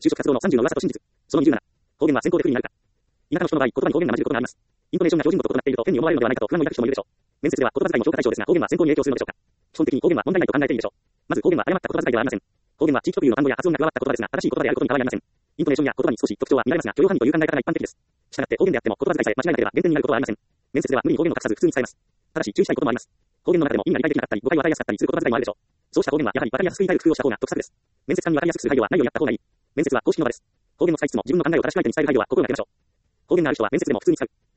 就職活動の30の噂と真実。その27。方言は先行で不利になるか。田舎の人の場合、言葉に方言が混じることがあります。イントネーションが標準語と異なっていると変に思われるのではないかと不安を抱く人もいるでしょう。面接では言葉遣いも評価対象ですが、方言は先行に影響するのでしょうか。基本的に方言は問題ないと考えているでしょう。まず方言は誤った言葉遣いではありません。方言は地域特有の単語や発音が加わった言葉ですが、正しい言葉であることに変わりありません。イントネーションや言葉に少し特徴は見られますが、許容範囲という考え方が一般的です。したがって方言であっても言葉遣いさえ間違いなければ減点になることはありません。面接では無理に方言を隠さず普通に伝えます。ただし注意したいこともあります。方言の中でも意味が理解できなかったり、誤解を与えやすかったりする言葉遣いもあるでしょう。そうした方言はやはり分かりやすく言い換える工夫をした方が得策です。面接官に分かりやすくする配慮はないようにやった方がいい。面接は公式の場です。方言の使いつつも自分の考えを確かに相手に伝える配慮は心がけましょう。方言のある人は面接でも普通に使う。